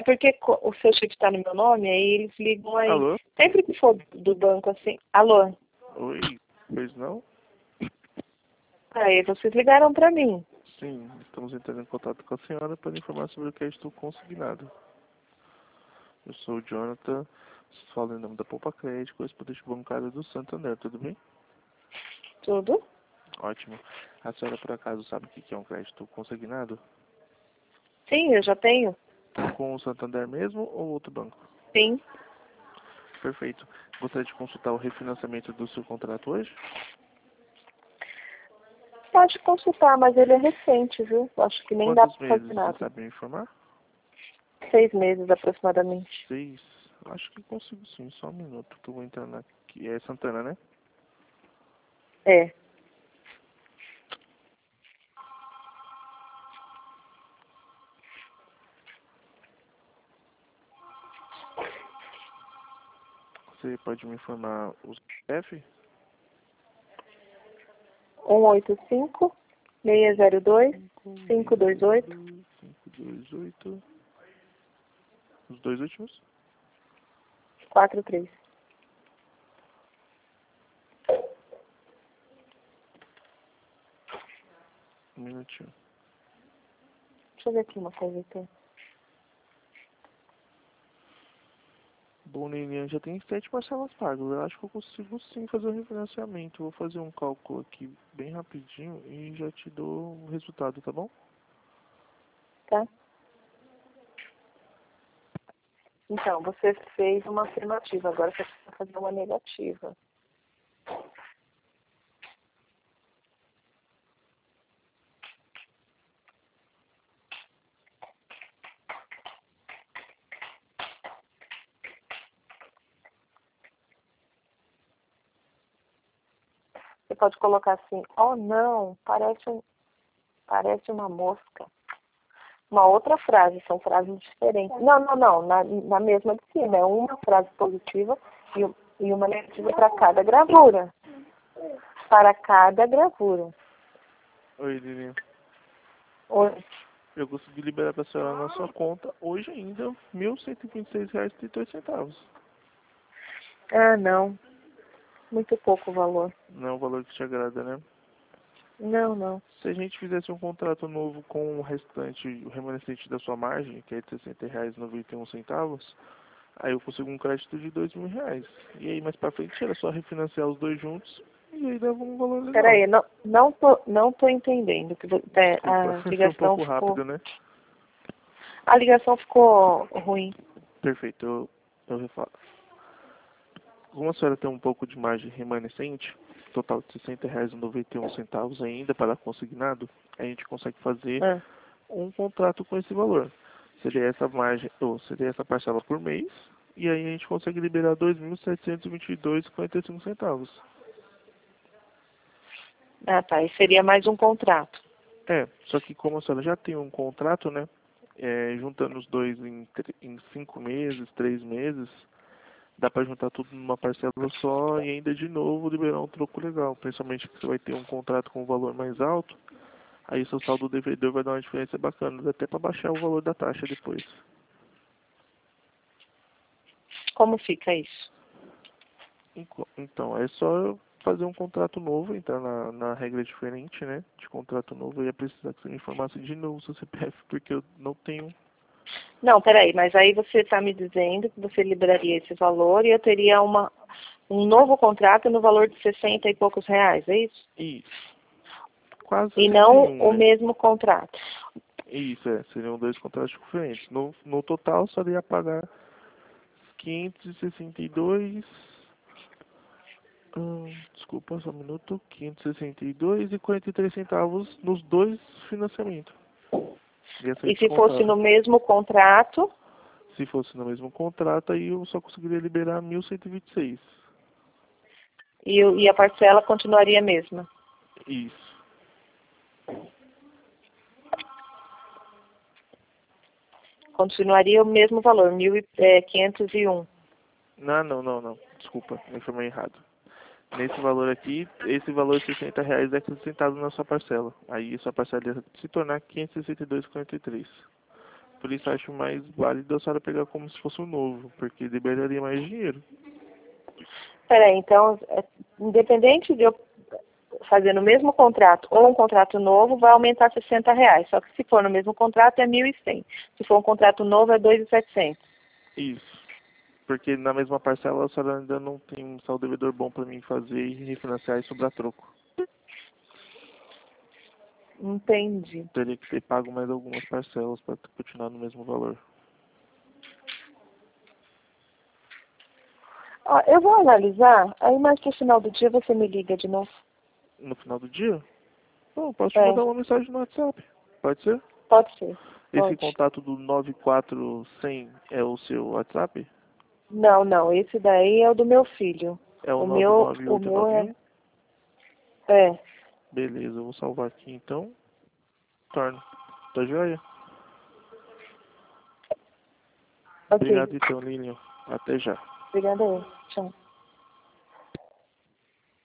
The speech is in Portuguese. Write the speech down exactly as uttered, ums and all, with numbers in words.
porque co- o seu chip está no meu nome, aí eles ligam aí. Alô? Sempre que for do banco assim. Alô? Oi, pois não? Aí vocês ligaram para mim. Sim, estamos entrando em contato com a senhora para informar sobre o crédito consignado. Eu sou o Jonathan, falo em nome da Poupa Crédito, correspondente bancário do Santander, tudo bem? Tudo? Ótimo. A senhora por acaso sabe o que que é um crédito consignado? Sim, eu já tenho. Com o Santander mesmo ou outro banco? Sim. Perfeito. Gostaria de consultar o refinanciamento do seu contrato hoje? Pode consultar, mas ele é recente, viu? Acho que nem dá Quantos para meses fazer você nada. sabe me informar? Seis meses aproximadamente. Seis. Acho que consigo sim, só um minuto que eu vou entrar aqui. É Santana, né? É. Você pode me informar o C P F? um oito cinco, seis zero dois, cinco dois oito, cinco dois oito. Os dois últimos? quatro três. Um minutinho. Deixa eu ver aqui uma coisa aqui. Bom, Lilian, já tem sete parcelas pagas. Eu acho que eu consigo sim fazer o refinanciamento. Vou fazer um cálculo aqui bem rapidinho e já te dou o resultado, tá bom? Tá? Então, você fez uma afirmativa, agora você precisa fazer uma negativa. Você pode colocar assim, oh não, parece, um, parece uma mosca. Uma outra frase, são frases diferentes. Não, não, não, na, na mesma de cima. É uma frase positiva e, um- e uma negativa para cada gravura. Para cada gravura. Oi, Lilian. Oi. Eu consegui liberar pra senhora na sua conta hoje ainda mil cento e vinte e seis reais e trinta e oito centavos. Ah, não. Muito pouco o valor. Não é um valor que te agrada, né? Não, não. Se a gente fizesse um contrato novo com o restante, o remanescente da sua margem, que é de sessenta reais e noventa e um centavos, aí eu consigo um crédito de dois mil reais. E aí mais pra frente era só refinanciar os dois juntos e aí dava um valor legal. Peraí, não, não, tô, não tô entendendo. Que vo- é, Desculpa, a foi um ligação pouco ficou. rápido, né? A ligação ficou ruim. Perfeito, eu, eu refalo. Como a senhora tem um pouco de margem remanescente, total de sessenta reais e noventa e um centavos ainda para consignado, a gente consegue fazer Ah, um contrato com esse valor. Seria essa margem, ou seria essa parcela por mês, e aí a gente consegue liberar dois mil setecentos e vinte e dois reais e quarenta e cinco centavos. ah, tá. E seria mais um contrato. É, só que como a senhora já tem um contrato, né, é, juntando os dois em, tre- em cinco meses, três meses, dá para juntar tudo numa parcela só e ainda de novo liberar um troco legal. Principalmente que você vai ter um contrato com um valor mais alto, aí seu saldo devedor vai dar uma diferença bacana, dá até para baixar o valor da taxa depois. Como fica isso? Enco- Então, é só fazer um contrato novo, entrar na, na regra diferente, né? De contrato novo, eu ia precisar que você me informasse de novo o seu C P F, porque eu não tenho. Não, peraí, mas aí você está me dizendo que você liberaria esse valor e eu teria uma, um novo contrato no valor de sessenta e poucos reais, é isso? Isso. Quase E sessenta e não um, o né? mesmo contrato. Isso, é. Seriam dois contratos diferentes. No, no total, só ia pagar quinhentos e sessenta e dois. Hum, desculpa, só um minuto. quinhentos e sessenta e dois e quarenta e três centavos nos dois financiamentos. Ia ser E se fosse descontado. no mesmo contrato, Se fosse no mesmo contrato, aí eu só conseguiria liberar mil cento e vinte e seis. e, o- e a parcela continuaria a mesma. Isso. Continuaria o mesmo valor, mil e quinhentos e um. Não, não, não, não. Desculpa, me informei errado. Nesse valor aqui, esse valor de sessenta reais é acrescentado na sua parcela. Aí sua parcela ia se tornar quinhentos e sessenta e dois e quarenta e três. Por isso acho mais válido a senhora pegar como se fosse um novo, porque liberaria mais dinheiro. Peraí, então, é, independente de eu fazer no mesmo contrato ou um contrato novo, vai aumentar sessenta reais. Só que se for no mesmo contrato é mil e cem. Se for um contrato novo é dois mil e setecentos. Isso. Porque na mesma parcela a senhora ainda não tem um saldo devedor bom para mim fazer e refinanciar e sobrar troco. Entendi. Teria que ter pago mais algumas parcelas para continuar no mesmo valor. Ó, eu vou analisar, aí mais pro final do dia você me liga de novo. No final do dia? Não, posso te É, mandar uma mensagem no WhatsApp. Pode ser? pode ser. Esse Pode. contato do nove quatro zero zero é o seu WhatsApp? Não, não, esse daí é o do meu filho. É o O meu, o meu é, nove nove oito nove um? é, Beleza, eu vou salvar aqui então. Torno. Tá joia? ok. Obrigado então, Lilian. Até já. Obrigada aí. Tchau.